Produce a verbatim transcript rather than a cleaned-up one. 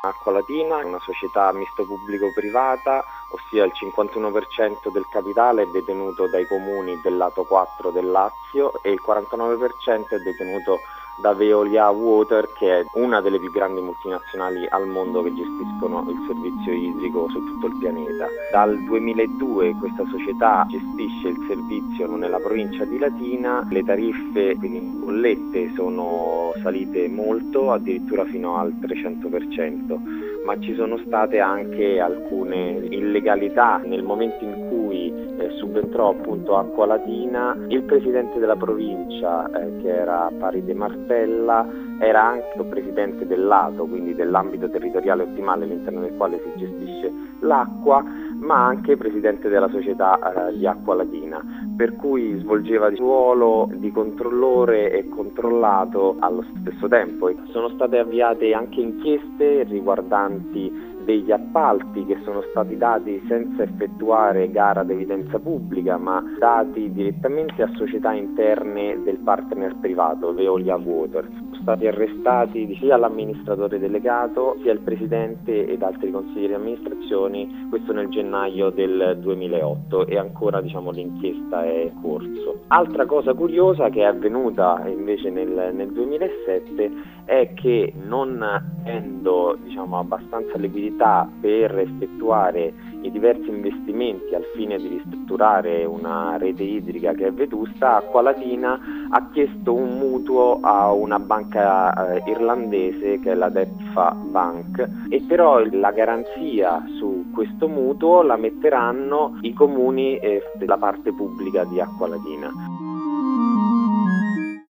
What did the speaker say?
Acqualatina è una società misto pubblico-privata, ossia il cinquantuno per cento del capitale è detenuto dai comuni del lato quattro del Lazio e il quarantanove per cento è detenuto da Veolia Water, che è una delle più grandi multinazionali al mondo che gestiscono il servizio idrico su tutto il pianeta. Dal duemiladue questa società gestisce il servizio nella provincia di Latina, le tariffe, quindi le bollette, sono salite molto, addirittura fino al trecento per cento, ma ci sono state anche alcune illegalità. Nel momento in cui eh, subentrò appunto Acqualatina, il presidente della provincia, eh, che era Pari De Martella, era anche presidente dell'A T O, quindi dell'ambito territoriale ottimale all'interno del quale si gestisce l'acqua, ma anche presidente della società eh, di Acqualatina, per cui svolgeva il ruolo di controllore e controllato allo stesso tempo. Sono state avviate anche inchieste riguardanti degli appalti che sono stati dati senza effettuare gara ad evidenza pubblica, ma dati direttamente a società interne del partner privato, Veolia Water. Sono stati arrestati sia l'amministratore delegato, sia il presidente ed altri consiglieri di amministrazione, questo nel gennaio del duemilaotto, e ancora diciamo l'inchiesta è in corso. Altra cosa curiosa che è avvenuta invece nel, nel duemilasette è che, non avendo diciamo abbastanza liquidità per effettuare i diversi investimenti al fine di ristrutturare una rete idrica che è vetusta, Acqualatina ha chiesto un mutuo a una banca eh, irlandese che è la DEPFA Bank, e però la garanzia su questo mutuo la metteranno i comuni e la parte pubblica di Acqualatina.